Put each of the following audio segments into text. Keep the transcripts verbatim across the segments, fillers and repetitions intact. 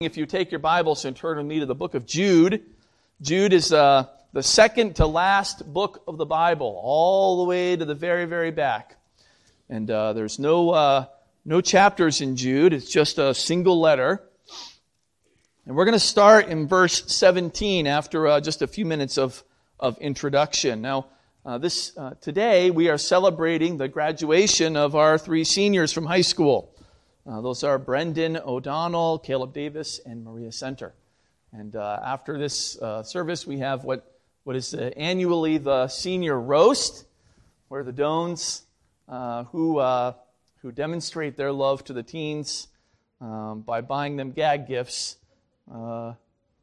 If you take your Bibles and turn with me to the book of Jude, Jude is uh, the second to last book of the Bible, all the way to the very, very back. And uh, there's no uh, no chapters in Jude. It's just a single letter. And we're going to start in verse seventeen after uh, just a few minutes of, of introduction. Now, uh, this uh, today we are celebrating the graduation of our three seniors from high school. Uh, those are Brendan O'Donnell, Caleb Davis, and Maria Center. And uh, after this uh, service, we have what, what is uh, annually the senior roast, where the Dones uh, who uh, who demonstrate their love to the teens um, by buying them gag gifts uh,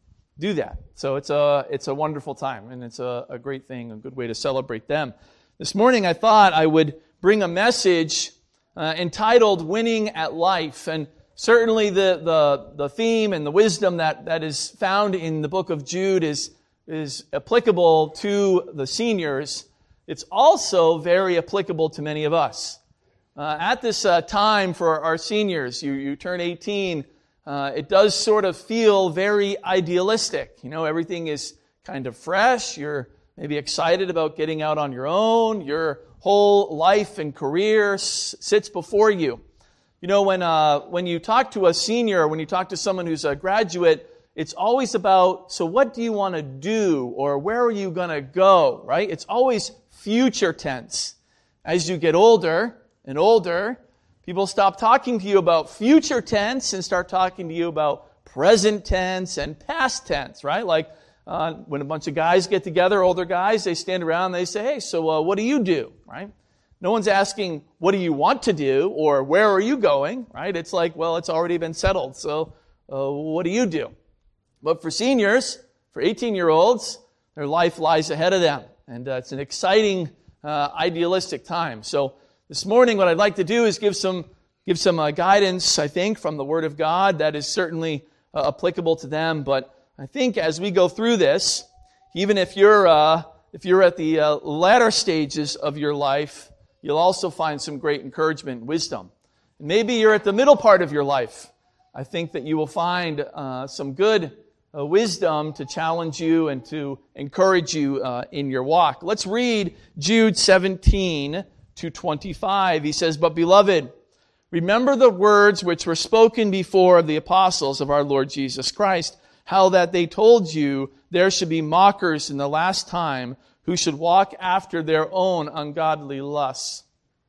do that. So it's a it's a wonderful time, and it's a, a great thing, a good way to celebrate them. This morning, I thought I would bring a message Uh, entitled Winning at Life. And certainly the, the, the theme and the wisdom that, that is found in the book of Jude is, is applicable to the seniors. It's also very applicable to many of us. Uh, at this uh, time for our seniors, you, you turn eighteen, uh, it does sort of feel very idealistic. You know, everything is kind of fresh. You're maybe excited about getting out on your own. You're whole life and career s- sits before you. You know, when uh, when you talk to a senior, when you talk to someone who's a graduate, it's always about, so what do you want to do, or where are you going to go, right? It's always future tense. As you get older and older, people stop talking to you about future tense and start talking to you about present tense and past tense, right? Like, Uh, when a bunch of guys get together, older guys, they stand around and they say, hey, so uh, what do you do, right? No one's asking, what do you want to do, or where are you going, right? It's like, well, it's already been settled, so uh, what do you do? But for seniors, for eighteen-year-olds, their life lies ahead of them, and uh, it's an exciting, uh, idealistic time. So this morning, what I'd like to do is give some give some uh, guidance, I think, from the Word of God that is certainly uh, applicable to them, but I think as we go through this, even if you're uh, if you're at the uh, latter stages of your life, you'll also find some great encouragement and wisdom. And maybe you're at the middle part of your life. I think that you will find uh, some good uh, wisdom to challenge you and to encourage you uh, in your walk. Let's read Jude seventeen to twenty-five. He says, "But beloved, remember the words which were spoken before of the apostles of our Lord Jesus Christ, how that they told you there should be mockers in the last time who should walk after their own ungodly lusts."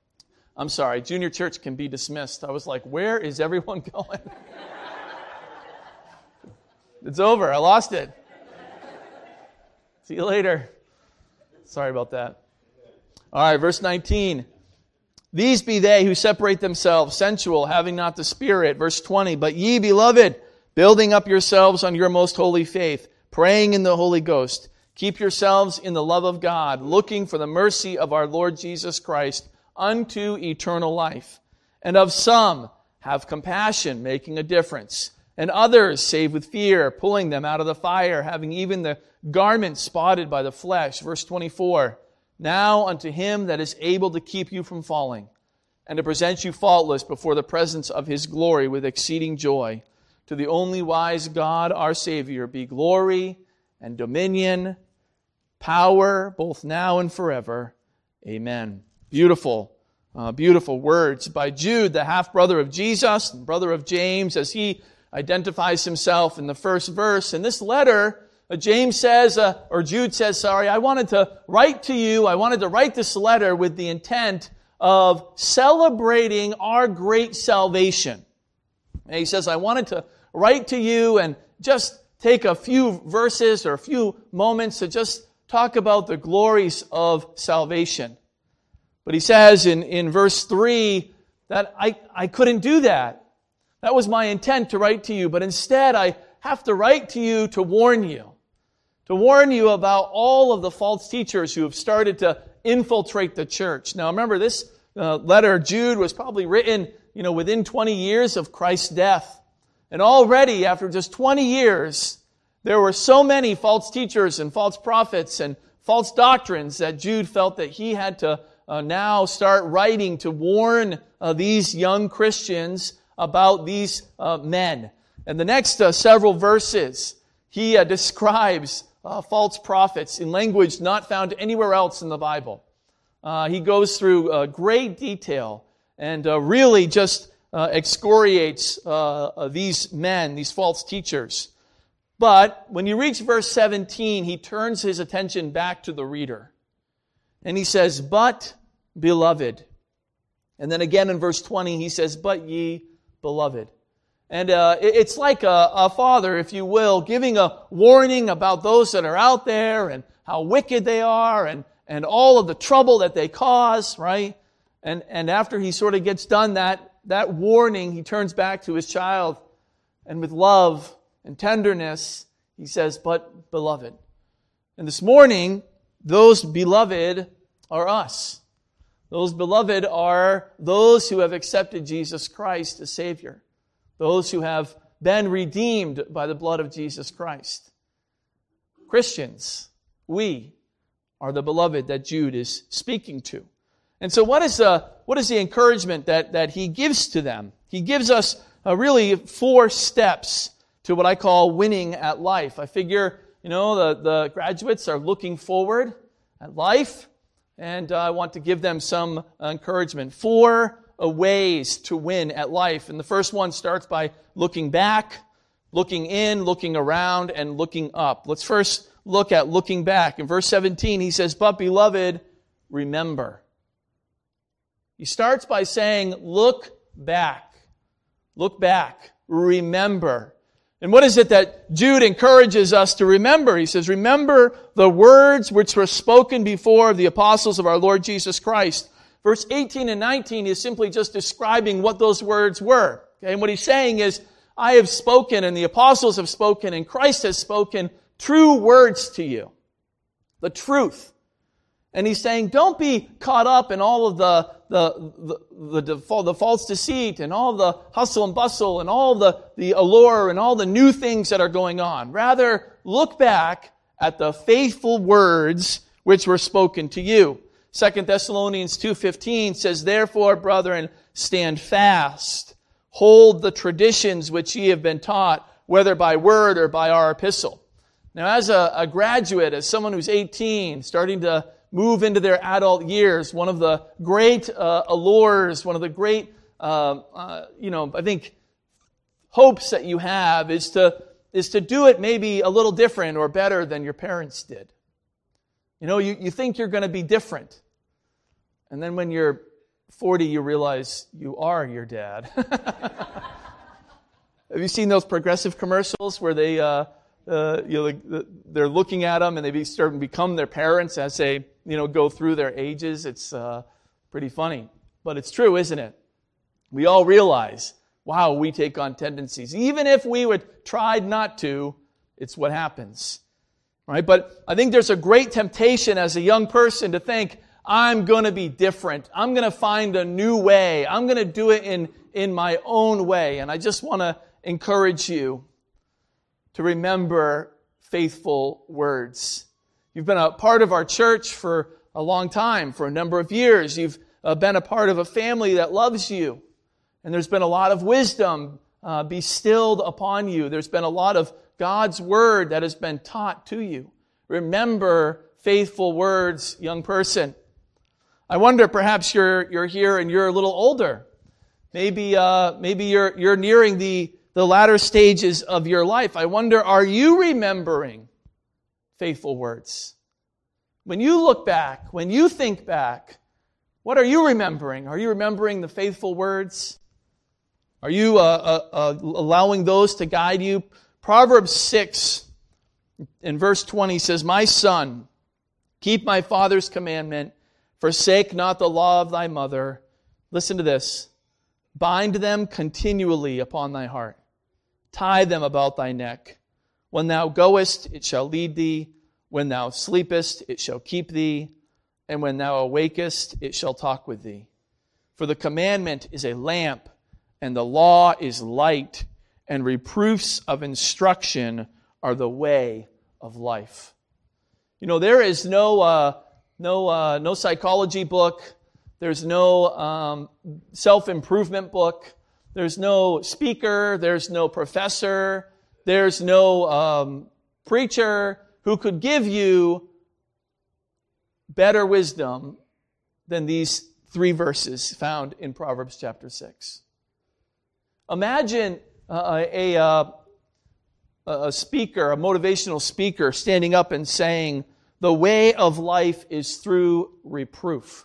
I'm sorry, junior church can be dismissed. I was like, where is everyone going? It's over. I lost it. See you later. Sorry about that. All right, verse nineteen. "These be they who separate themselves, sensual, having not the Spirit." Verse twenty. "But ye, beloved, building up yourselves on your most holy faith, praying in the Holy Ghost. Keep yourselves in the love of God, looking for the mercy of our Lord Jesus Christ unto eternal life. And of some have compassion, making a difference. And others save with fear, pulling them out of the fire, having even the garment spotted by the flesh." Verse twenty-four. "Now unto him that is able to keep you from falling, and to present you faultless before the presence of his glory with exceeding joy. To the only wise God, our Savior, be glory and dominion, power, both now and forever. Amen." Beautiful, uh, beautiful words by Jude, the half-brother of Jesus, and brother of James, as he identifies himself in the first verse. In this letter, uh, James says, uh, or Jude says, sorry, I wanted to write to you, I wanted to write this letter with the intent of celebrating our great salvation. And he says, I wanted to write to you and just take a few verses or a few moments to just talk about the glories of salvation. But he says in, in verse three that I, I couldn't do that. That was my intent to write to you, but instead I have to write to you to warn you. To warn you about all of the false teachers who have started to infiltrate the church. Now remember, this uh, letter, Jude, was probably written, you know, within twenty years of Christ's death. And already, after just twenty years, there were so many false teachers and false prophets and false doctrines that Jude felt that he had to uh, now start writing to warn uh, these young Christians about these uh, men. And the next uh, several verses, he uh, describes uh, false prophets in language not found anywhere else in the Bible. Uh, he goes through uh, great detail and uh, really just uh, excoriates uh, uh, these men, these false teachers. But when you reach verse seventeen, he turns his attention back to the reader. And he says, "But, beloved." And then again in verse twenty, he says, "But ye, beloved." And uh, it's like a, a father, if you will, giving a warning about those that are out there and how wicked they are and, and all of the trouble that they cause, right? And and after he sort of gets done that, that warning, he turns back to his child and with love and tenderness, he says, "But, beloved." And this morning, those beloved are us. Those beloved are those who have accepted Jesus Christ as Savior. Those who have been redeemed by the blood of Jesus Christ. Christians, we are the beloved that Jude is speaking to. And so what is the, what is the encouragement that, that he gives to them? He gives us uh, really four steps to what I call winning at life. I figure, you know, the, the graduates are looking forward at life, and uh, I want to give them some encouragement. Four uh, ways to win at life. And the first one starts by looking back, looking in, looking around, and looking up. Let's first look at looking back. In verse seventeen, he says, "But beloved, remember." He starts by saying, look back. Look back. Remember. And what is it that Jude encourages us to remember? He says, remember the words which were spoken before of the apostles of our Lord Jesus Christ. Verse eighteen and nineteen is simply just describing what those words were. Okay? And what he's saying is, I have spoken and the apostles have spoken and Christ has spoken true words to you. The truth. And he's saying, don't be caught up in all of the the the, the, the, the false deceit and all the hustle and bustle and all the, the allure and all the new things that are going on. Rather, look back at the faithful words which were spoken to you. Second Thessalonians two fifteen says, "Therefore, brethren, stand fast. Hold the traditions which ye have been taught, whether by word or by our epistle." Now, as a, a graduate, as someone who's eighteen, starting to move into their adult years, one of the great uh, allures, one of the great, uh, uh, you know, I think, hopes that you have is to is to do it maybe a little different or better than your parents did. You know, you, you think you're going to be different. And then when you're forty, you realize you are your dad. Have you seen those Progressive commercials where they, uh, uh, you know, they're looking at them and they start to become their parents as they, you know, go through their ages? It's uh, pretty funny. But it's true, isn't it? We all realize, wow, we take on tendencies. Even if we would tried not to, it's what happens. Right? But I think there's a great temptation as a young person to think, I'm going to be different. I'm going to find a new way. I'm going to do it in, in my own way. And I just want to encourage you to remember faithful words. You've been a part of our church for a long time, for a number of years. You've uh, been a part of a family that loves you. And there's been a lot of wisdom uh, bestilled upon you. There's been a lot of God's word that has been taught to you. Remember faithful words, young person. I wonder, perhaps you're you're here and you're a little older. Maybe uh, maybe you're you're nearing the the latter stages of your life. I wonder, are you remembering faithful words? When you look back, when you think back, what are you remembering? Are you remembering the faithful words? Are you uh, uh, uh, allowing those to guide you? Proverbs six in verse twenty says, "My son, keep my father's commandment, forsake not the law of thy mother." Listen to this. "Bind them continually upon thy heart. Tie them about thy neck. When thou goest, it shall lead thee. When thou sleepest, it shall keep thee. And when thou awakest, it shall talk with thee. For the commandment is a lamp, and the law is light, and reproofs of instruction are the way of life." You know, there is no uh, no uh, no psychology book. There's no um, self-improvement book. There's no speaker, there's no professor, there's no um, preacher who could give you better wisdom than these three verses found in Proverbs chapter six. Imagine uh, a, a, a speaker, a motivational speaker, standing up and saying, the way of life is through reproof.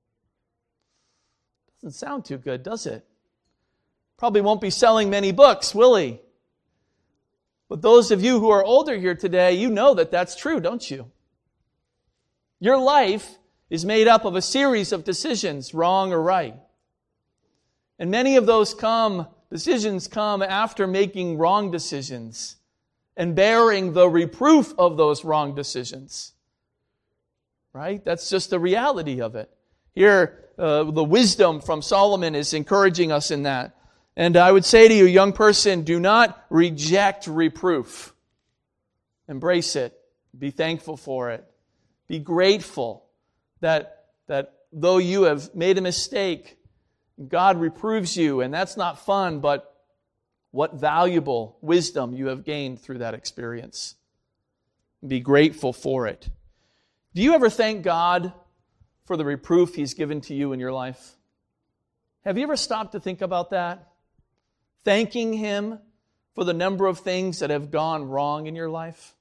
Doesn't sound too good, does it? Probably won't be selling many books, will he? But those of you who are older here today, you know that that's true, don't you? Your life is made up of a series of decisions, wrong or right. And many of those come, decisions come after making wrong decisions and bearing the reproof of those wrong decisions. Right? That's just the reality of it. Here, uh, the wisdom from Solomon is encouraging us in that. And I would say to you, young person, do not reject reproof. Embrace it. Be thankful for it. Be grateful that, that though you have made a mistake, God reproves you, and that's not fun, but what valuable wisdom you have gained through that experience. Be grateful for it. Do you ever thank God for the reproof He's given to you in your life? Have you ever stopped to think about that? Thanking Him for the number of things that have gone wrong in your life?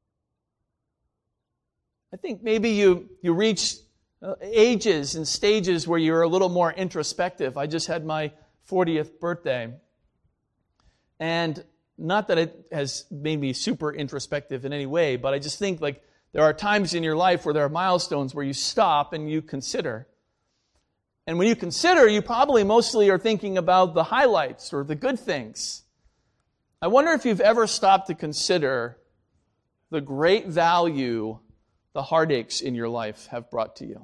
I think maybe you, you reach ages and stages where you're a little more introspective. I just had my fortieth birthday. And not that it has made me super introspective in any way, but I just think like there are times in your life where there are milestones where you stop and you consider. And when you consider, you probably mostly are thinking about the highlights or the good things. I wonder if you've ever stopped to consider the great value the heartaches in your life have brought to you.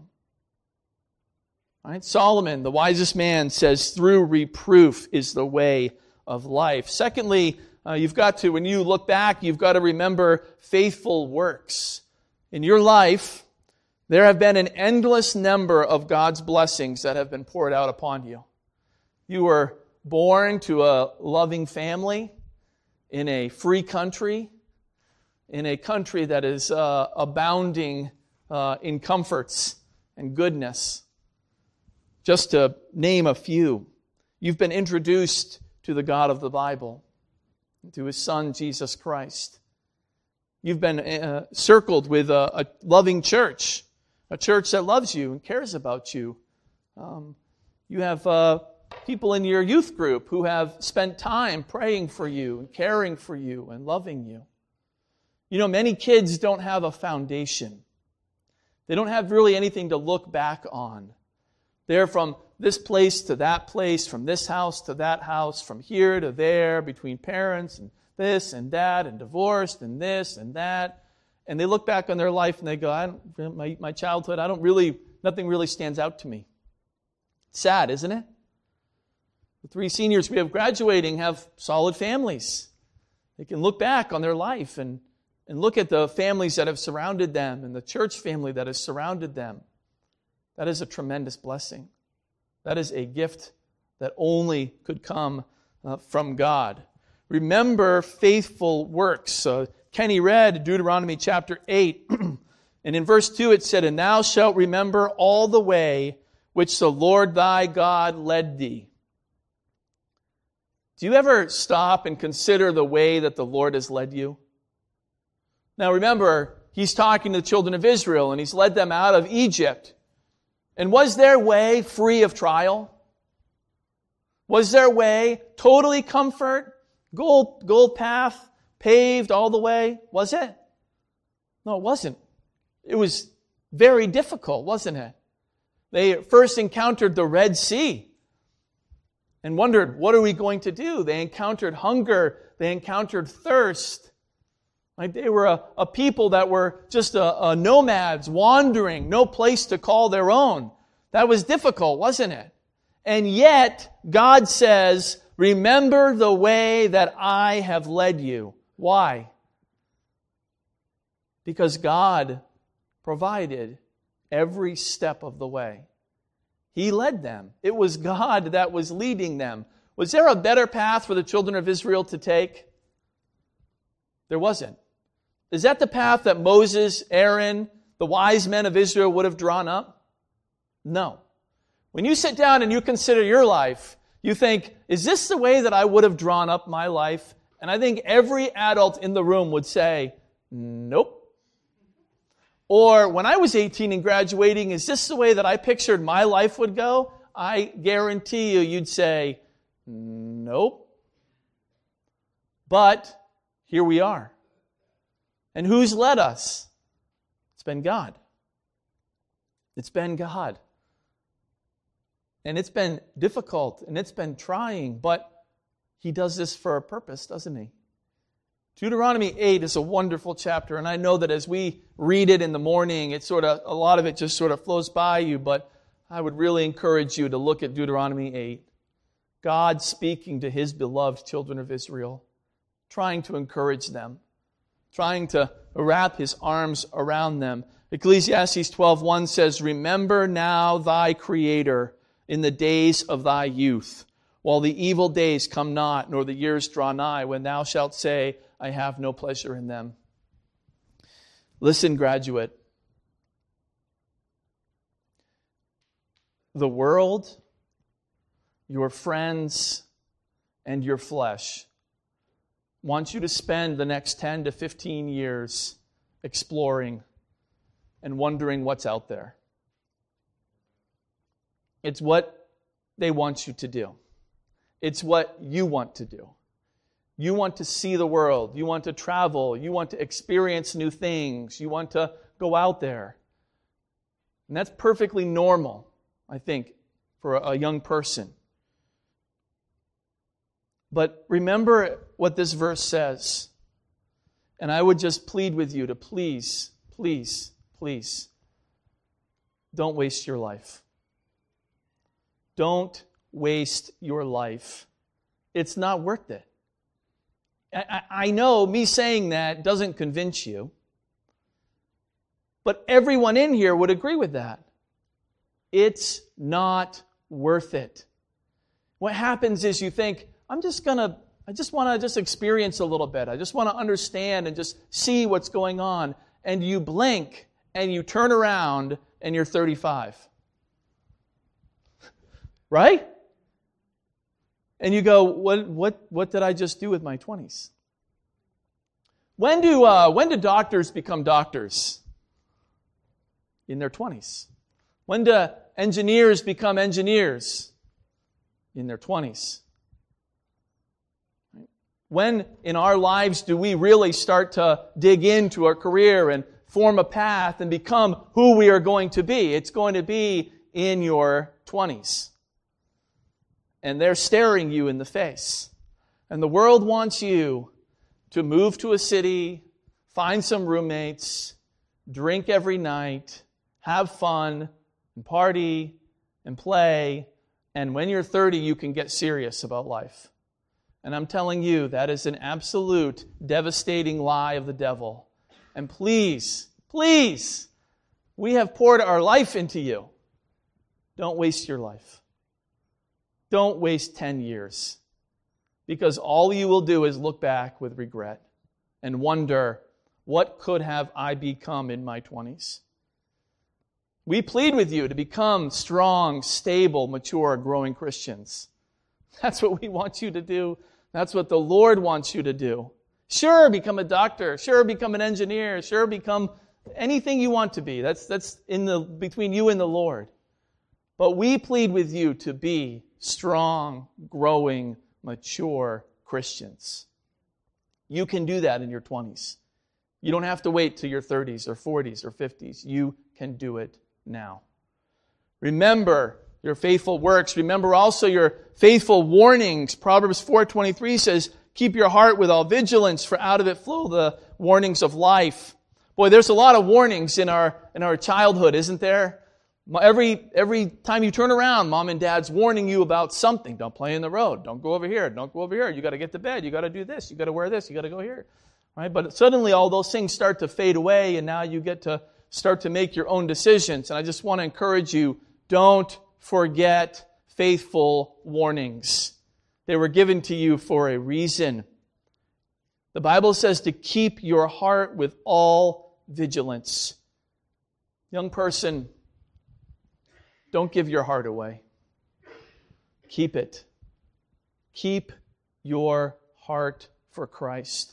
All right? Solomon, the wisest man, says through reproof is the way of life. Secondly, uh, you've got to, when you look back, you've got to remember faithful works. In your life, there have been an endless number of God's blessings that have been poured out upon you. You were born to a loving family in a free country, in a country that is uh, abounding uh, in comforts and goodness. Just to name a few, you've been introduced to the God of the Bible, to His Son, Jesus Christ. You've been uh, circled with a, a loving church, a church that loves you and cares about you. Um, you have uh, people in your youth group who have spent time praying for you and caring for you and loving you. You know, many kids don't have a foundation. They don't have really anything to look back on. They're from this place to that place, from this house to that house, from here to there, between parents and this and that, and divorced and this and that. And they look back on their life and they go, I don't, my, my childhood, I don't really, nothing really stands out to me. Sad, isn't it? The three seniors we have graduating have solid families. They can look back on their life and, and look at the families that have surrounded them and the church family that has surrounded them. That is a tremendous blessing. That is a gift that only could come uh, from God. Remember faithful works. Uh, Kenny read Deuteronomy chapter eight, and in verse two it said, And thou shalt remember all the way which the Lord thy God led thee. Do you ever stop and consider the way that the Lord has led you? Now remember, He's talking to the children of Israel, and He's led them out of Egypt. And was their way free of trial? Was their way totally comfort, gold, gold path, paved all the way? Was it? No, it wasn't. It was very difficult, wasn't it? They first encountered the Red Sea and wondered, what are we going to do? They encountered hunger. They encountered thirst. Like they were a, a people that were just a, a nomads, wandering, no place to call their own. That was difficult, wasn't it? And yet, God says, remember the way that I have led you. Why? Because God provided every step of the way. He led them. It was God that was leading them. Was there a better path for the children of Israel to take? There wasn't. Is that the path that Moses, Aaron, the wise men of Israel would have drawn up? No. When you sit down and you consider your life, you think, is this the way that I would have drawn up my life? And I think every adult in the room would say, nope. Or when I was eighteen and graduating, is this the way that I pictured my life would go? I guarantee you, you'd say, nope. But here we are. And who's led us? It's been God. It's been God. And it's been difficult and it's been trying, but He does this for a purpose, doesn't He? Deuteronomy eight is a wonderful chapter, and I know that as we read it in the morning, it sort of a lot of it just sort of flows by you, but I would really encourage you to look at Deuteronomy eight. God speaking to His beloved children of Israel, trying to encourage them, trying to wrap His arms around them. Ecclesiastes twelve one says, "Remember now thy Creator in the days of thy youth, while the evil days come not, nor the years draw nigh, when thou shalt say, I have no pleasure in them." Listen, graduate. The world, your friends, and your flesh want you to spend the next ten to fifteen years exploring and wondering what's out there. It's what they want you to do. It's what you want to do. You want to see the world. You want to travel. You want to experience new things. You want to go out there. And that's perfectly normal, I think, for a young person. But remember what this verse says. And I would just plead with you to please, please, please, don't waste your life. Don't waste your life. It's not worth it. I, I know me saying that doesn't convince you, but everyone in here would agree with that. It's not worth it. What happens is you think, I'm just going to, I just want to just experience a little bit. I just want to understand and just see what's going on. And you blink and you turn around and you're thirty-five. Right? And you go, what what what did I just do with my twenties? When do uh, when do doctors become doctors? In their twenties. When do engineers become engineers? In their twenties. When in our lives do we really start to dig into our career and form a path and become who we are going to be? It's going to be in your twenties. And they're staring you in the face. And the world wants you to move to a city, find some roommates, drink every night, have fun, and party, and play. And when you're thirty, you can get serious about life. And I'm telling you, that is an absolute devastating lie of the devil. And please, please, we have poured our life into you. Don't waste your life. Don't waste ten years. Because all you will do is look back with regret and wonder, what could have I become in my twenties? We plead with you to become strong, stable, mature, growing Christians. That's what we want you to do. That's what the Lord wants you to do. Sure, become a doctor. Sure, become an engineer. Sure, become anything you want to be. That's, that's in the between you and the Lord. But we plead with you to be strong, growing, mature Christians. You can do that in your twenties. You don't have to wait till your thirties or forties or fifties. You can do it now. Remember your faithful works. Remember also your faithful warnings. Proverbs four twenty-three says, keep your heart with all vigilance, for out of it flow the warnings of life. Boy, there's a lot of warnings in our in our childhood, isn't there? Every every time you turn around, mom and dad's warning you about something. Don't play in the road. Don't go over here. Don't go over here. You got to get to bed. You got to do this. You got to wear this. You got to go here. Right? But suddenly all those things start to fade away, and now you get to start to make your own decisions. And I just want to encourage you, don't forget faithful warnings. They were given to you for a reason. The Bible says to keep your heart with all vigilance. Young person, don't give your heart away. Keep it. Keep your heart for Christ.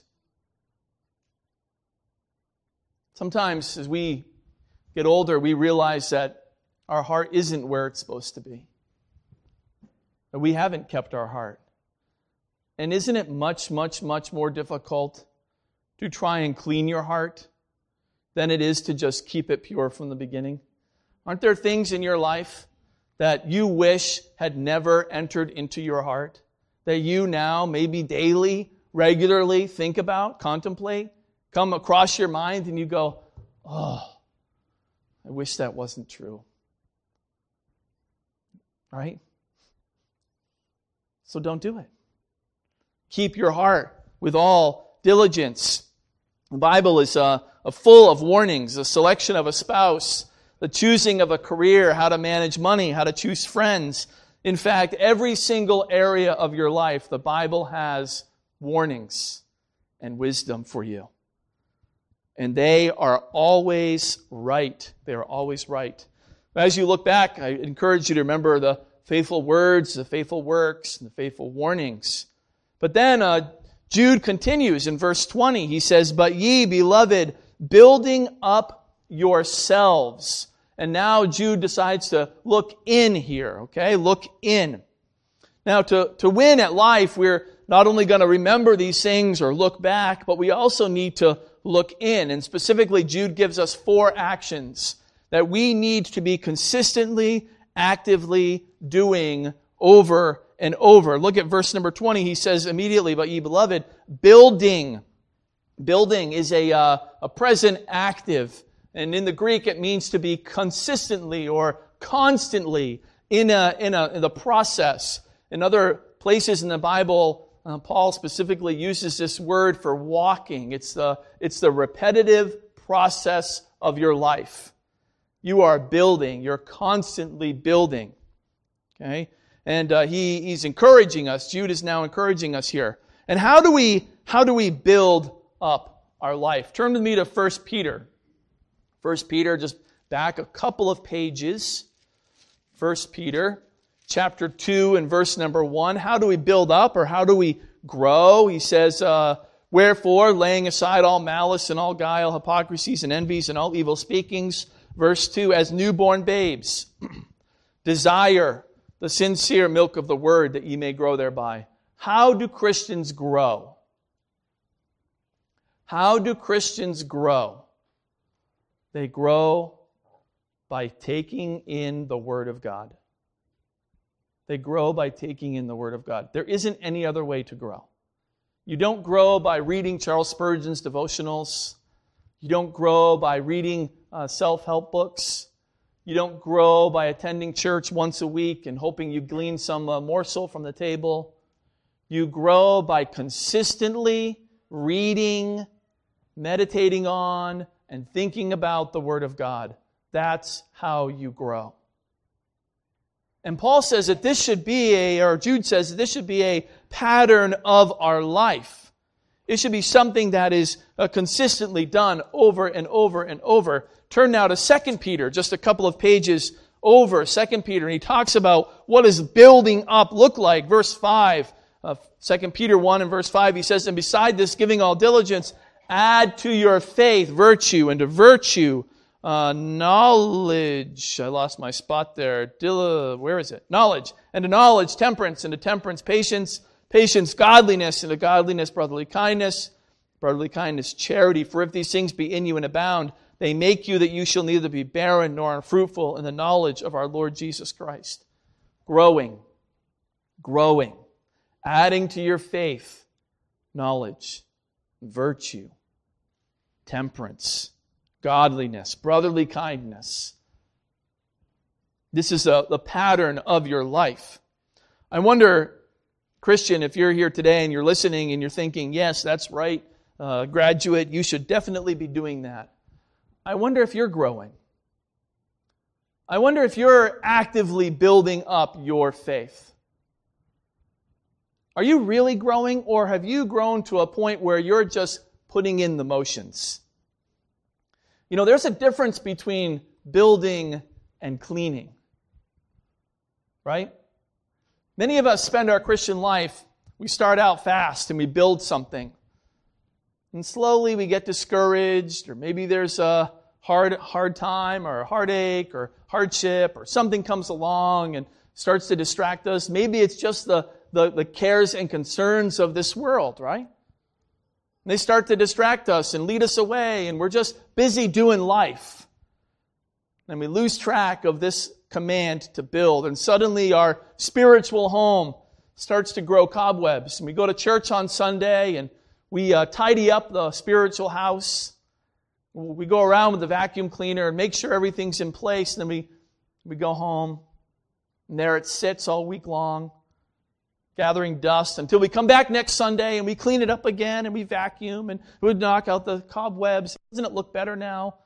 Sometimes as we get older, we realize that our heart isn't where it's supposed to be. That we haven't kept our heart. And isn't it much, much, much more difficult to try and clean your heart than it is to just keep it pure from the beginning? Aren't there things in your life that you wish had never entered into your heart? That you now, maybe daily, regularly think about, contemplate, come across your mind and you go, oh, I wish that wasn't true. Right? So don't do it. Keep your heart with all diligence. The Bible is uh, full of warnings, the selection of a spouse, the choosing of a career, how to manage money, how to choose friends. In fact, every single area of your life, the Bible has warnings and wisdom for you. And they are always right. They are always right. As you look back, I encourage you to remember the faithful words, the faithful works, and the faithful warnings. But then uh, Jude continues in verse twenty. He says, "But ye, beloved, building up yourselves." And now Jude decides to look in here, okay? Look in. Now, to, to win at life, we're not only going to remember these things or look back, but we also need to look in. And specifically, Jude gives us four actions that we need to be consistently, actively doing over and over. Look at verse number twenty. He says immediately, "But ye beloved, building." Building is a, uh, a present active. And in the Greek, it means to be consistently or constantly in a, in a in the process. In other places in the Bible, uh, Paul specifically uses this word for walking. It's the it's the repetitive process of your life. You are building. You're constantly building. Okay, and uh, he he's encouraging us. Jude is now encouraging us here. And how do we how do we build up our life? Turn with me to First Peter. First Peter, just back a couple of pages. First Peter, chapter two and verse number one. How do we build up or how do we grow? He says, uh, "Wherefore, laying aside all malice and all guile, hypocrisies and envies and all evil speakings." Verse two, "As newborn babes, desire the sincere milk of the word that ye may grow thereby." How do Christians grow? How do Christians grow? They grow by taking in the Word of God. They grow by taking in the Word of God. There isn't any other way to grow. You don't grow by reading Charles Spurgeon's devotionals. You don't grow by reading uh, self-help books. You don't grow by attending church once a week and hoping you glean some uh, morsel from the table. You grow by consistently reading, meditating on, and thinking about the Word of God. That's how you grow. And Paul says that this should be a, or Jude says that this should be a pattern of our life. It should be something that is uh, consistently done over and over and over. Turn now to Second Peter, just a couple of pages over Second Peter, and he talks about what does building up look like. Verse five, uh, Second Peter one and verse five, he says, "And beside this, giving all diligence, add to your faith virtue, and to virtue uh, knowledge." I lost my spot there. Dilla, where is it? Knowledge. "And to knowledge, temperance. And to temperance, patience. Patience, godliness. And to godliness, brotherly kindness. Brotherly kindness, charity. For if these things be in you and abound, they make you that you shall neither be barren nor unfruitful in the knowledge of our Lord Jesus Christ." Growing. Growing. Adding to your faith knowledge, virtue, temperance, godliness, brotherly kindness. This is a, the pattern of your life. I wonder, Christian, if you're here today and you're listening and you're thinking, yes, that's right, uh, graduate, you should definitely be doing that. I wonder if you're growing. I wonder if you're actively building up your faith. Are you really growing, or have you grown to a point where you're just putting in the motions? You know, there's a difference between building and cleaning, right? Many of us spend our Christian life, we start out fast and we build something. And slowly we get discouraged, or maybe there's a hard hard time or a heartache or hardship, or something comes along and starts to distract us. Maybe it's just the, the, the cares and concerns of this world, right? And they start to distract us and lead us away, and we're just busy doing life. And we lose track of this command to build, and suddenly our spiritual home starts to grow cobwebs. And we go to church on Sunday, and we uh, tidy up the spiritual house. We go around with the vacuum cleaner and make sure everything's in place, and then we, we go home. And there it sits all week long, gathering dust, until we come back next Sunday and we clean it up again and we vacuum and we knock out the cobwebs. Doesn't it look better now?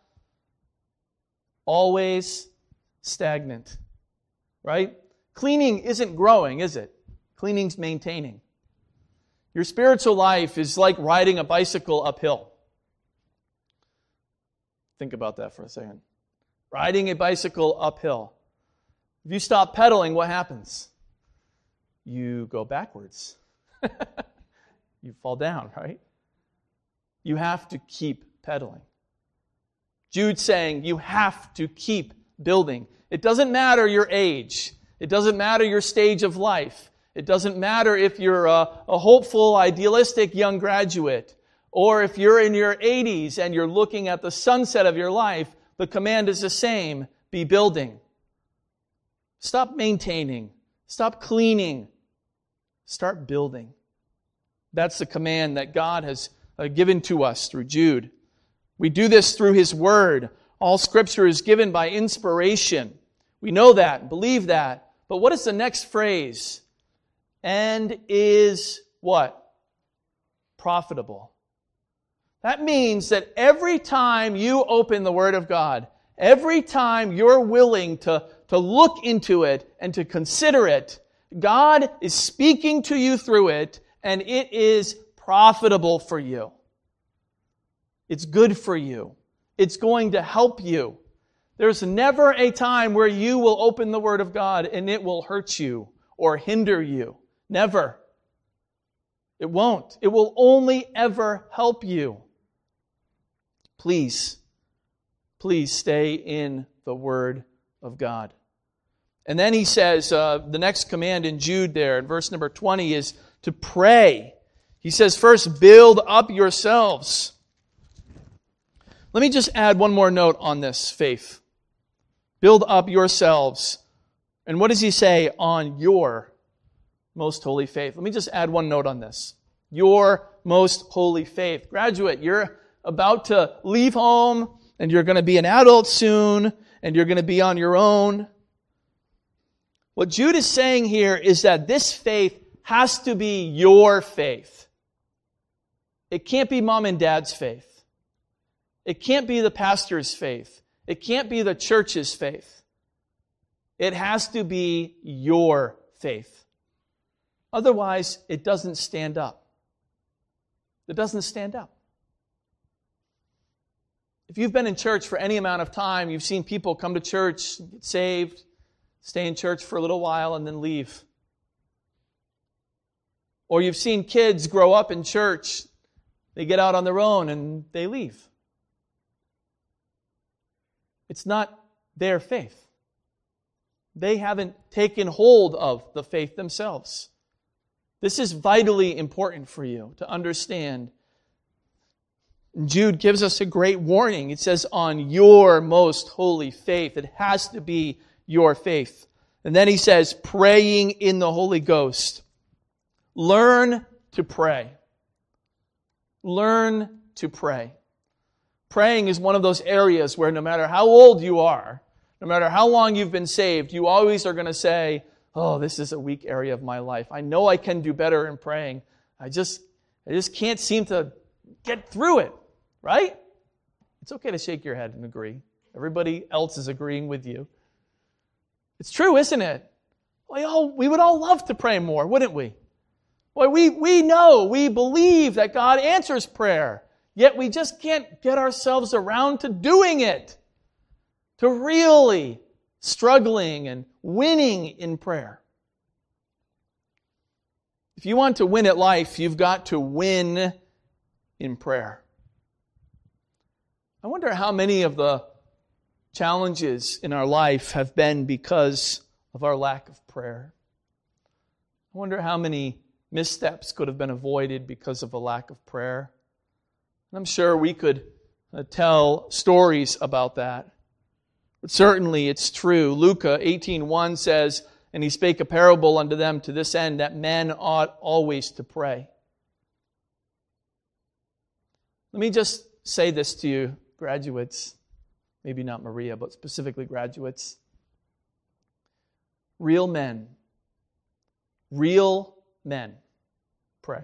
Always stagnant, right? Cleaning isn't growing, is it? Cleaning's maintaining. Your spiritual life is like riding a bicycle uphill. Think about that for a second. Riding a bicycle uphill. If you stop pedaling, what happens? You go backwards. You fall down, right? You have to keep pedaling. Jude's saying you have to keep building. It doesn't matter your age. It doesn't matter your stage of life. It doesn't matter if you're a, a hopeful, idealistic young graduate, or if you're in your eighties and you're looking at the sunset of your life. The command is the same. Be building. Stop maintaining. Stop cleaning. Start building. That's the command that God has given to us through Jude. We do this through His Word. All Scripture is given by inspiration. We know that, believe that. But what is the next phrase? And is what? Profitable. That means that every time you open the Word of God, every time you're willing to, to look into it and to consider it, God is speaking to you through it, and it is profitable for you. It's good for you. It's going to help you. There's never a time where you will open the Word of God and it will hurt you or hinder you. Never. It won't. It will only ever help you. Please, please stay in the Word of God. And then he says, uh, the next command in Jude there, in verse number twenty, is to pray. He says, first, build up yourselves. Let me just add one more note on this faith. Build up yourselves. And what does he say? On your most holy faith. Let me just add one note on this. Your most holy faith. Graduate, you're about to leave home, and you're going to be an adult soon, and you're going to be on your own. What Jude is saying here is that this faith has to be your faith. It can't be mom and dad's faith. It can't be the pastor's faith. It can't be the church's faith. It has to be your faith. Otherwise, it doesn't stand up. It doesn't stand up. If you've been in church for any amount of time, you've seen people come to church, get saved, stay in church for a little while, and then leave. Or you've seen kids grow up in church, they get out on their own and they leave. It's not their faith. They haven't taken hold of the faith themselves. This is vitally important for you to understand. Jude gives us a great warning. It says, on your most holy faith. It has to be your faith. And then he says, praying in the Holy Ghost. Learn to pray. Learn to pray. Praying is one of those areas where no matter how old you are, no matter how long you've been saved, you always are going to say, oh, this is a weak area of my life. I know I can do better in praying. I just, I just can't seem to get through it, right? It's okay to shake your head and agree. Everybody else is agreeing with you. It's true, isn't it? We all, we would all love to pray more, wouldn't we? Boy, we, we know, we believe that God answers prayer, yet we just can't get ourselves around to doing it, to really struggling and winning in prayer. If you want to win at life, you've got to win in prayer. I wonder how many of the challenges in our life have been because of our lack of prayer. I wonder how many missteps could have been avoided because of a lack of prayer. And I'm sure we could uh, tell stories about that. But certainly it's true. Luke eighteen one says, "And he spake a parable unto them to this end, that men ought always to pray." Let me just say this to you, graduates. Maybe not Maria, but specifically graduates. Real men, real men pray.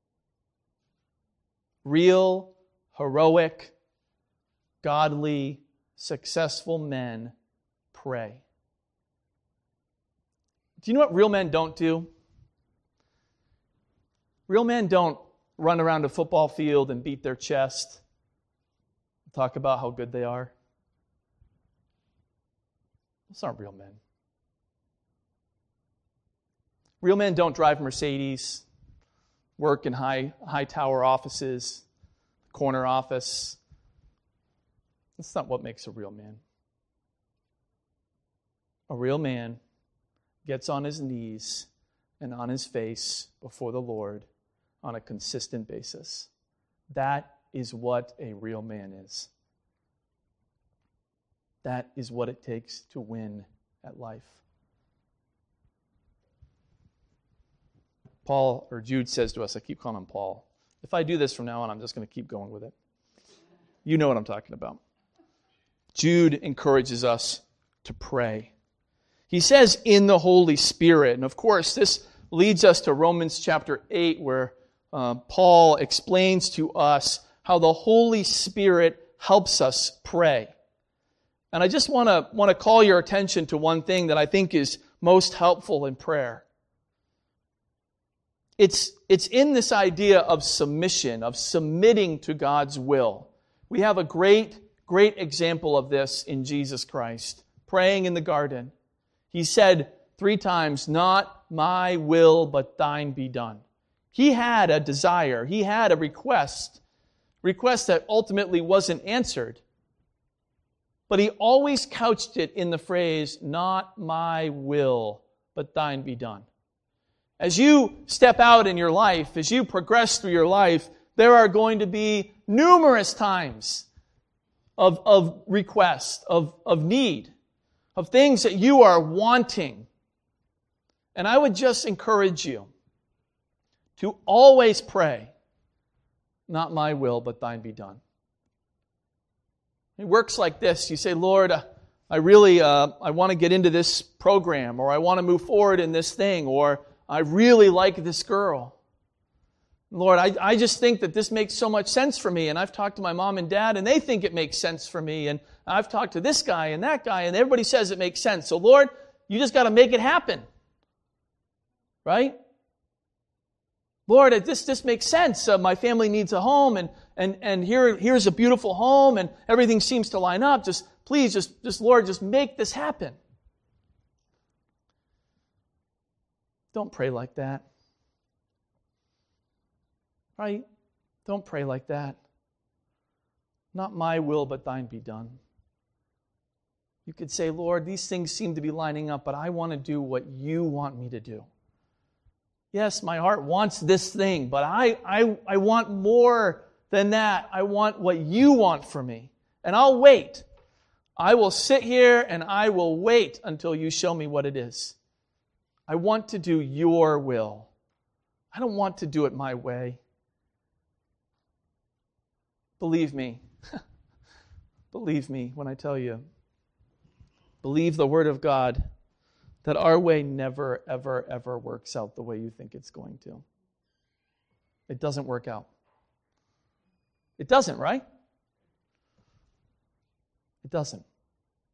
Real, heroic, godly, successful men pray. Do you know what real men don't do? Real men don't run around a football field and beat their chest, talk about how good they are. Those aren't real men. Real men don't drive Mercedes, work in high high tower offices, corner office. That's not what makes a real man. A real man gets on his knees and on his face before the Lord on a consistent basis. That is what a real man is. That is what it takes to win at life. Paul, or Jude says to us, I keep calling him Paul. If I do this from now on, I'm just going to keep going with it. You know what I'm talking about. Jude encourages us to pray. He says, in the Holy Spirit. And of course, this leads us to Romans chapter eight, where uh, Paul explains to us how the Holy Spirit helps us pray. And I just want to want to call your attention to one thing that I think is most helpful in prayer. It's, it's in this idea of submission, of submitting to God's will. We have a great, great example of this in Jesus Christ, praying in the garden. He said three times, "Not my will, but thine be done." He had a desire. He had a request, request that ultimately wasn't answered. But he always couched it in the phrase, "Not my will, but thine be done." As you step out in your life, as you progress through your life, there are going to be numerous times of, of request, of, of need, of things that you are wanting. And I would just encourage you to always pray, "Not my will, but thine be done." It works like this. You say, "Lord, I really, uh, I want to get into this program, or I want to move forward in this thing, or I really like this girl. Lord, I, I just think that this makes so much sense for me, and I've talked to my mom and dad, and they think it makes sense for me, and I've talked to this guy and that guy, and everybody says it makes sense. So Lord, you just got to make it happen." Right? "Lord, this, this makes sense. Uh, my family needs a home, and, and, and here, here's a beautiful home, and everything seems to line up. Just, please, just, just Lord, just make this happen." Don't pray like that. Right? Don't pray like that. "Not my will, but thine be done." You could say, "Lord, these things seem to be lining up, but I want to do what you want me to do. Yes, my heart wants this thing, but I, I, I want more than that. I want what you want for me. And I'll wait. I will sit here and I will wait until you show me what it is. I want to do your will. I don't want to do it my way." Believe me. Believe me when I tell you. Believe the Word of God that our way never, ever, ever works out the way you think it's going to. It doesn't work out. It doesn't, right? It doesn't.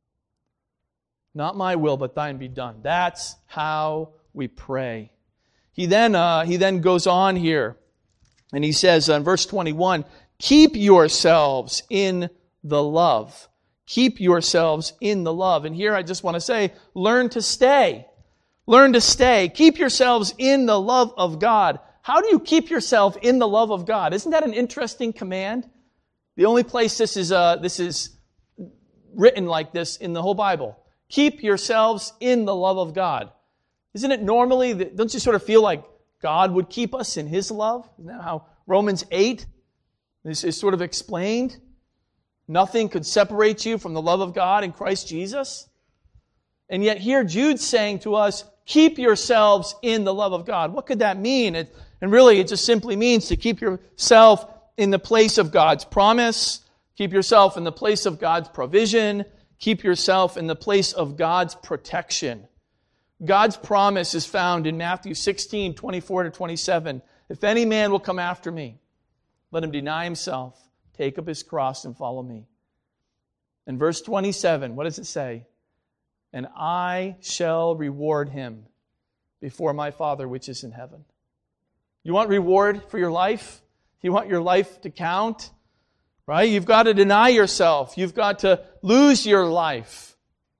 "Not my will, but thine be done." That's how we pray. He then, uh, he then goes on here, and he says in verse twenty-one, keep yourselves in the love. Keep yourselves in the love. And here I just want to say, learn to stay. Learn to stay. Keep yourselves in the love of God. How do you keep yourself in the love of God? Isn't that an interesting command? The only place this is uh, this is written like this in the whole Bible. Keep yourselves in the love of God. Isn't it normally, that, don't you sort of feel like God would keep us in His love? Isn't that how Romans eight is, is sort of explained? Nothing could separate you from the love of God in Christ Jesus. And yet here Jude's saying to us, keep yourselves in the love of God. What could that mean? It, and really it just simply means to keep yourself in the place of God's promise. Keep yourself in the place of God's provision. Keep yourself in the place of God's protection. God's promise is found in Matthew sixteen, twenty-four to twenty-seven. If any man will come after me, let him deny himself, take up his cross and follow me. In verse twenty-seven, what does it say? And I shall reward him before my Father which is in heaven. You want reward for your life? You want your life to count? Right? You've got to deny yourself. You've got to lose your life.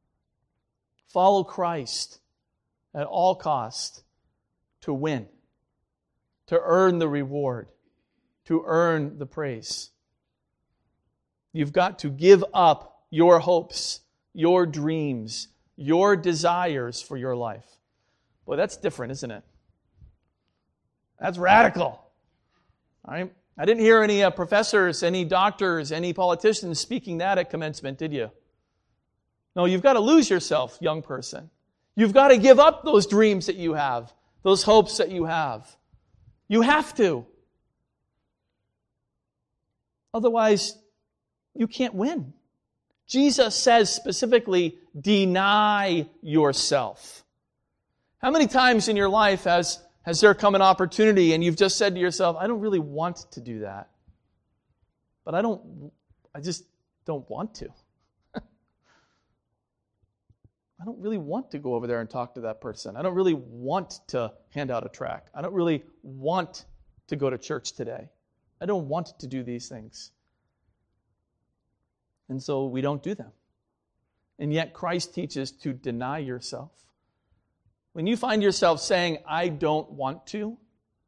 Follow Christ at all cost to win, to earn the reward, to earn the praise. You've got to give up your hopes, your dreams, your desires for your life. Boy, that's different, isn't it? That's radical. All right? I didn't hear any uh, professors, any doctors, any politicians speaking that at commencement, did you? No, you've got to lose yourself, young person. You've got to give up those dreams that you have, those hopes that you have. You have to. Otherwise, you can't win. Jesus says specifically, deny yourself. How many times in your life has, has there come an opportunity and you've just said to yourself, I don't really want to do that. But I don't, I just don't want to. I don't really want to go over there and talk to that person. I don't really want to hand out a tract. I don't really want to go to church today. I don't want to do these things. And so we don't do them. And yet Christ teaches to deny yourself. When you find yourself saying, I don't want to,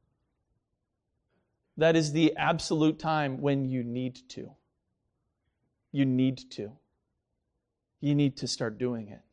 that is the absolute time when you need to. You need to. You need to start doing it.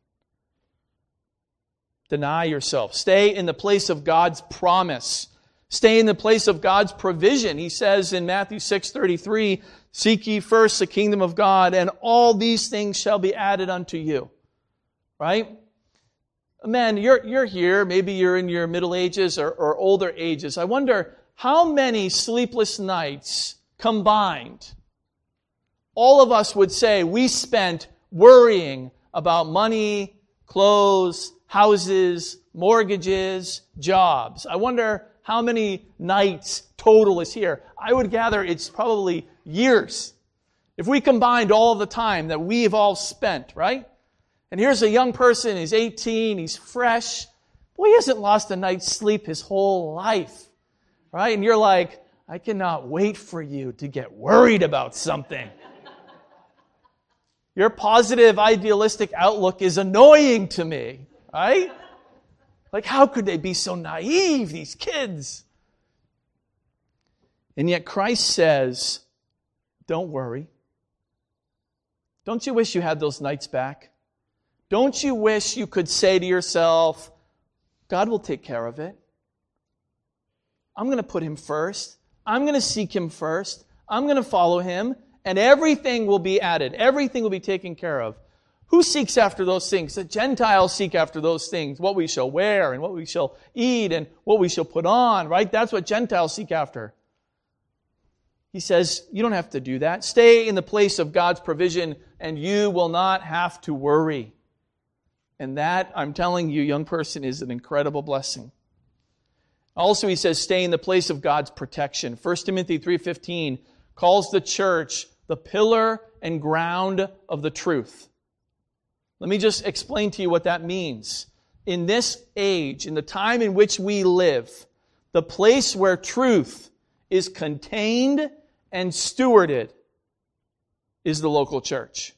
Deny yourself. Stay in the place of God's promise. Stay in the place of God's provision. He says in Matthew six thirty-three, seek ye first the kingdom of God, and all these things shall be added unto you. Right? Men, you're, you're here. Maybe you're in your middle ages or, or older ages. I wonder how many sleepless nights combined all of us would say we spent worrying about money, clothes, houses, mortgages, jobs. I wonder how many nights total is here. I would gather it's probably years. If we combined all of the time that we've all spent, right? And here's a young person, he's eighteen, he's fresh. Boy, he hasn't lost a night's sleep his whole life, right? And you're like, I cannot wait for you to get worried about something. Your positive, idealistic outlook is annoying to me. Right? Like, how could they be so naive, these kids? And yet Christ says, don't worry. Don't you wish you had those nights back? Don't you wish you could say to yourself, God will take care of it. I'm going to put Him first. I'm going to seek Him first. I'm going to follow Him. And everything will be added. Everything will be taken care of. Who seeks after those things? The Gentiles seek after those things. What we shall wear and what we shall eat and what we shall put on, right? That's what Gentiles seek after. He says, you don't have to do that. Stay in the place of God's provision and you will not have to worry. And that, I'm telling you, young person, is an incredible blessing. Also, he says, stay in the place of God's protection. First Timothy three fifteen calls the church the pillar and ground of the truth. Let me just explain to you what that means. in this age, in the time in which we live, the place where truth is contained and stewarded is the local church.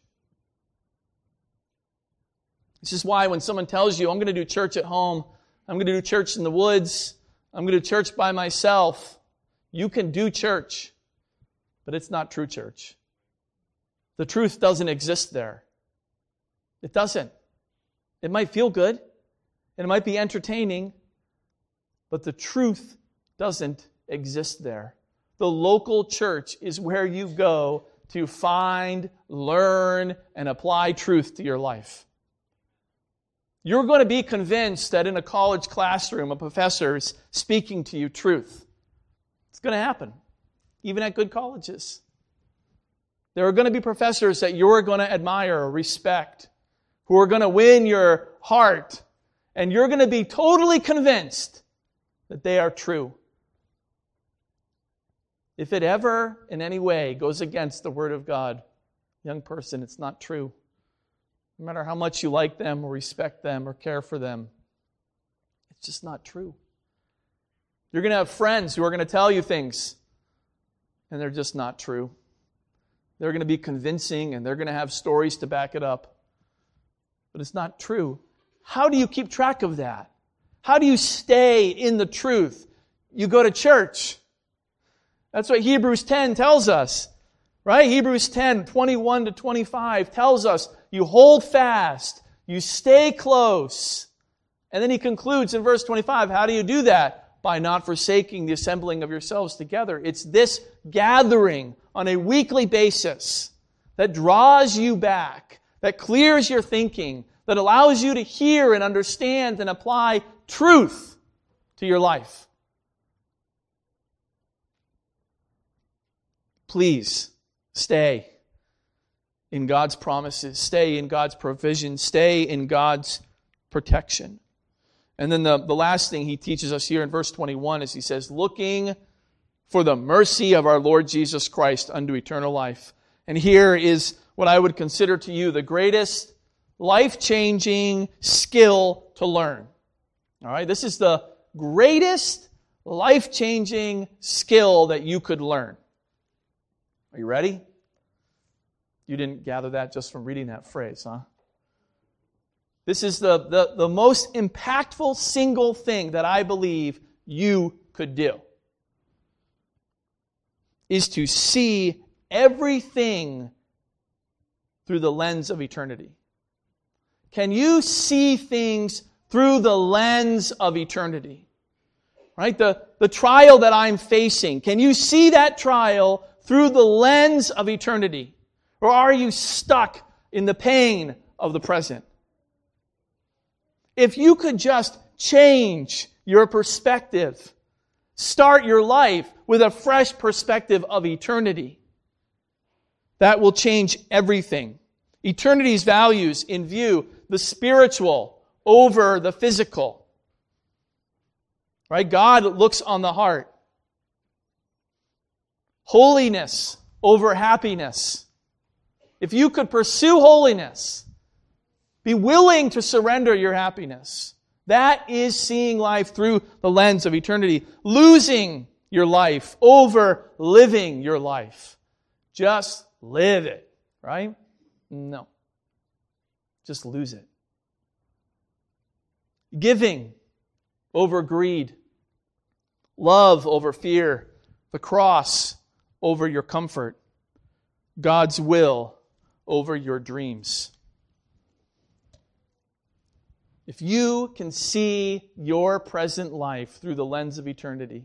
This is why when someone tells you, I'm going to do church at home, I'm going to do church in the woods, I'm going to do church by myself, you can do church, but it's not true church. The truth doesn't exist there. It doesn't. It might feel good, and it might be entertaining, but the truth doesn't exist there. The local church is where you go to find, learn, and apply truth to your life. You're going to be convinced that in a college classroom, a professor is speaking to you truth. It's going to happen, even at good colleges. There are going to be professors that you're going to admire or respect, who are going to win your heart, and you're going to be totally convinced that they are true. If it ever in any way goes against the Word of God, young person, it's not true. No matter how much you like them or respect them or care for them, it's just not true. You're going to have friends who are going to tell you things, and they're just not true. They're going to be convincing, and they're going to have stories to back it up. But it's not true. How do you keep track of that? How do you stay in the truth? You go to church. That's what Hebrews ten tells us. Right? Hebrews ten, twenty-one to twenty-five tells us you hold fast, you stay close. And then he concludes in verse twenty-five, how do you do that? By not forsaking the assembling of yourselves together. It's this gathering on a weekly basis that draws you back, that clears your thinking, that allows you to hear and understand and apply truth to your life. Please stay in God's promises. Stay in God's provision. Stay in God's protection. And then the, the last thing he teaches us here in verse twenty-one is he says, looking for the mercy of our Lord Jesus Christ unto eternal life. And here is what I would consider to you the greatest life-changing skill to learn. All right, this is the greatest life-changing skill that you could learn. Are you ready? You didn't gather that just from reading that phrase, huh? This is the, the, the most impactful single thing that I believe you could do. Is to see everything through the lens of eternity. Can you see things through the lens of eternity? Right? The, the trial that I'm facing, can you see that trial through the lens of eternity? Or are you stuck in the pain of the present? If you could just change your perspective, start your life with a fresh perspective of eternity, that will change everything. Eternity's values in view, the spiritual over the physical. Right? God looks on the heart. Holiness over happiness. If you could pursue holiness, be willing to surrender your happiness, that is seeing life through the lens of eternity. Losing your life over living your life. Just live it, right? No. Just lose it. Giving over greed. Love over fear. The cross over your comfort. God's will over your dreams. If you can see your present life through the lens of eternity,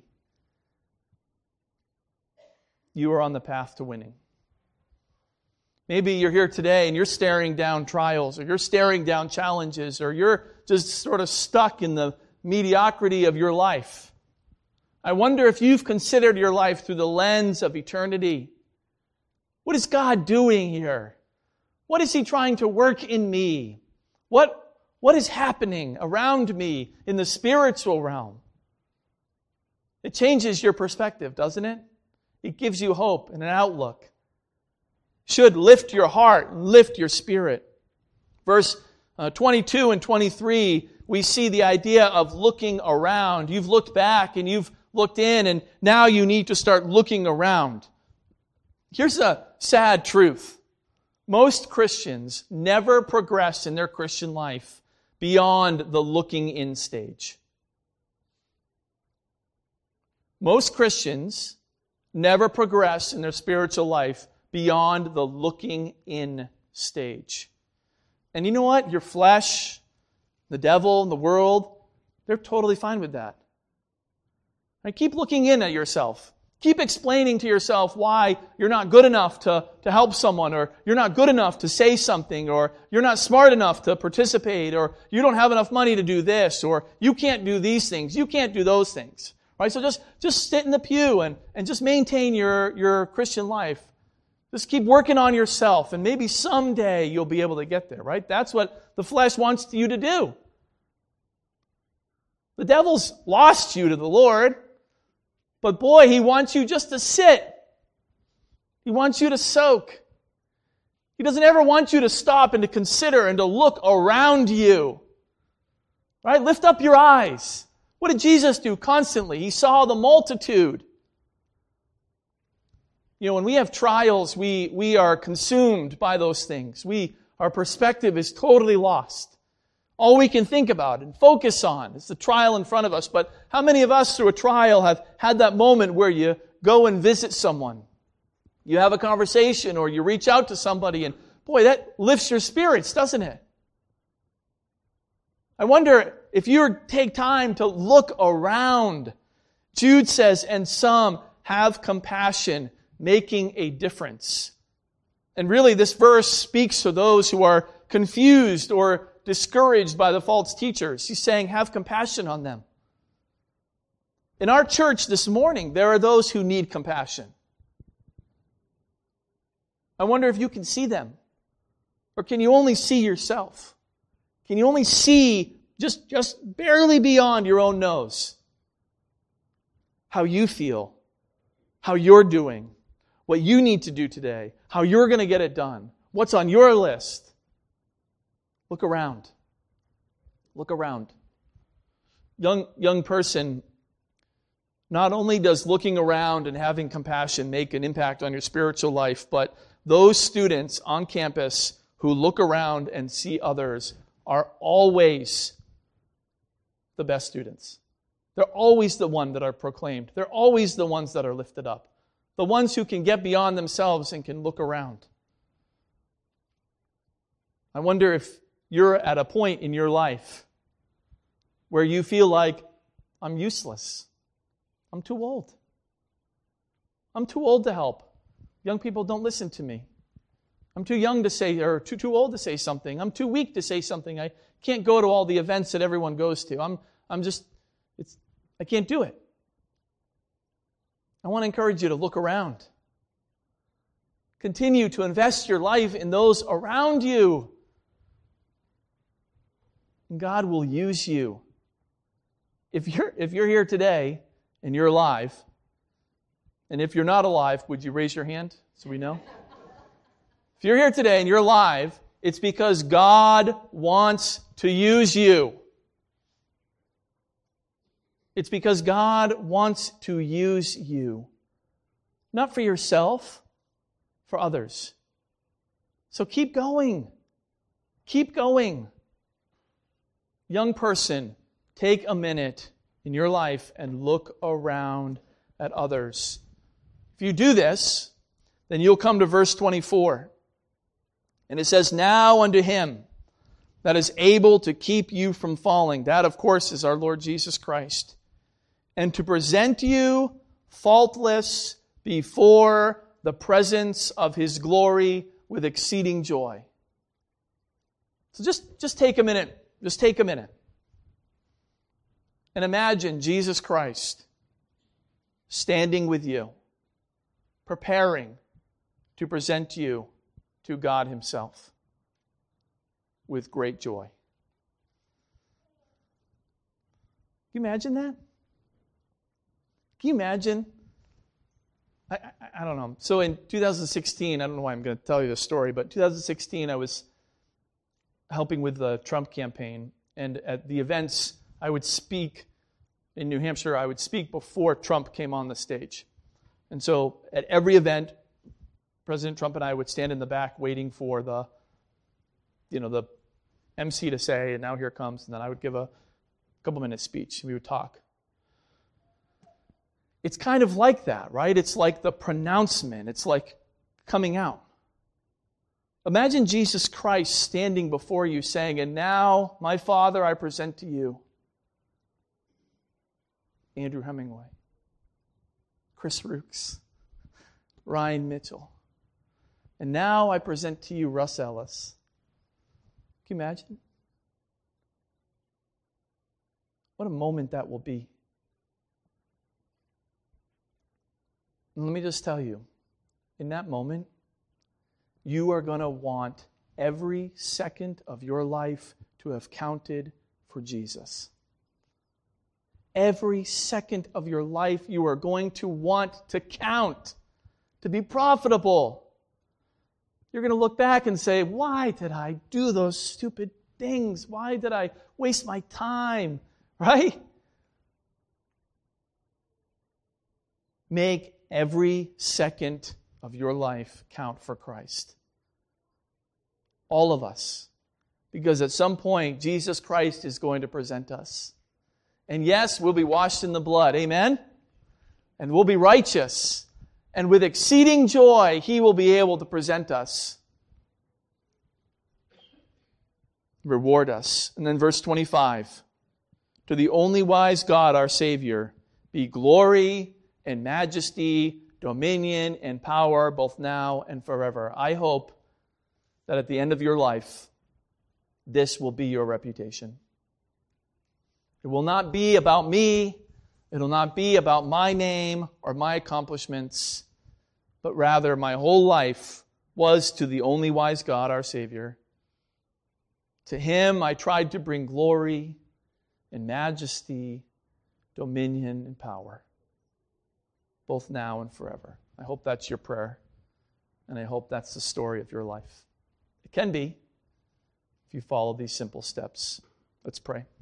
you are on the path to winning. Maybe you're here today and you're staring down trials, or you're staring down challenges, or you're just sort of stuck in the mediocrity of your life. I wonder if you've considered your life through the lens of eternity. What is God doing here? What is He trying to work in me? What, what is happening around me in the spiritual realm? It changes your perspective, doesn't it? It gives you hope and an outlook. Should lift your heart and lift your spirit. Verse uh, twenty-two and twenty-three we see the idea of looking around. You've looked back and you've looked in, and now you need to start looking around. Here's a sad truth. Most Christians never progress in their Christian life beyond the looking in stage. Most Christians never progress in their spiritual life beyond the looking in stage. And you know what? Your flesh, the devil, and the world, they're totally fine with that. Right? Keep looking in at yourself. Keep explaining to yourself why you're not good enough to, to help someone, or you're not good enough to say something, or you're not smart enough to participate, or you don't have enough money to do this, or you can't do these things, you can't do those things. Right? So just, just sit in the pew and, and just maintain your, your Christian life. Just keep working on yourself, and maybe someday you'll be able to get there, right? That's what the flesh wants you to do. The devil's lost you to the Lord, but boy, he wants you just to sit. He wants you to soak. He doesn't ever want you to stop and to consider and to look around you. Right? Lift up your eyes. What did Jesus do constantly? He saw the multitude. You know, when we have trials, we, we are consumed by those things. We, our perspective is totally lost. All we can think about and focus on is the trial in front of us. But how many of us through a trial have had that moment where you go and visit someone? You have a conversation or you reach out to somebody, and boy, that lifts your spirits, doesn't it? I wonder if you take time to look around. Jude says, and some have compassion, making a difference. And really, this verse speaks to those who are confused or discouraged by the false teachers. He's saying, have compassion on them. In our church this morning, there are those who need compassion. I wonder if you can see them. Or can you only see yourself? Can you only see just, just barely beyond your own nose how you feel, how you're doing, what you need to do today, how you're going to get it done, what's on your list? Look around. Look around. Young, young person, not only does looking around and having compassion make an impact on your spiritual life, but those students on campus who look around and see others are always the best students. They're always the ones that are proclaimed. They're always the ones that are lifted up. The ones who can get beyond themselves and can look around. I wonder if you're at a point in your life where you feel like, I'm useless. I'm too old. I'm too old to help. Young people don't listen to me. I'm too young to say, or too, too old to say something. I'm too weak to say something. I can't go to all the events that everyone goes to. I'm, I'm just, it's, I can't do it. I want to encourage you to look around. Continue to invest your life in those around you. God will use you. If you're, if you're here today and you're alive, and if you're not alive, would you raise your hand so we know? If you're here today and you're alive, it's because God wants to use you. It's because God wants to use you. Not for yourself, for others. So keep going. Keep going. Young person, take a minute in your life and look around at others. If you do this, then you'll come to verse twenty-four. And it says, now unto Him that is able to keep you from falling. That, of course, is our Lord Jesus Christ. And to present you faultless before the presence of His glory with exceeding joy. So just, just take a minute. Just take a minute. And imagine Jesus Christ standing with you, preparing to present you to God Himself with great joy. Can you imagine that? Can you imagine? I, I, I don't know. So in two thousand sixteen, I don't know why I'm going to tell you this story, but two thousand sixteen I was helping with the Trump campaign, And at the events, I would speak in New Hampshire, I would speak before Trump came on the stage. And so at every event, President Trump and I would stand in the back waiting for the, you know, the M C to say, and now here it comes, and then I would give a couple minute speech, and we would talk. It's kind of like that, right? It's like the pronouncement. It's like coming out. Imagine Jesus Christ standing before you saying, and now, my Father, I present to you Andrew Hemingway, Chris Rooks, Ryan Mitchell. And now I present to you Russ Ellis. Can you imagine? What a moment that will be. And let me just tell you, in that moment, you are going to want every second of your life to have counted for Jesus. Every second of your life you are going to want to count, to be profitable. You're going to look back and say, why did I do those stupid things? Why did I waste my time? Right? Make every second of your life count for Christ. All of us. Because at some point, Jesus Christ is going to present us. And yes, we'll be washed in the blood. Amen? And we'll be righteous. And with exceeding joy, He will be able to present us. Reward us. And then verse twenty-five. To the only wise God, our Savior, be glory and majesty, dominion and power, both now and forever. I hope that at the end of your life, this will be your reputation. It will not be about me. It will not be about my name or my accomplishments, but rather my whole life was to the only wise God, our Savior. To Him I tried to bring glory and majesty, dominion and power, both now and forever. I hope that's your prayer, and I hope that's the story of your life. It can be if you follow these simple steps. Let's pray.